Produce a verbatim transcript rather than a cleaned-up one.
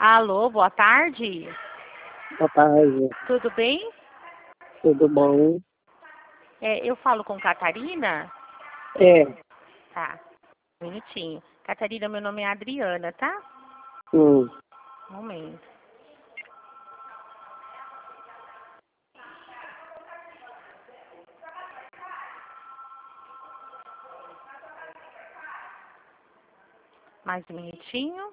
Alô, boa tarde. Boa tarde, Tudo bem? tudo bom? É, eu falo com Catarina? É, Tá, um minutinho. Catarina, meu nome é Adriana, tá? hum, Um momento. Mais um minutinho.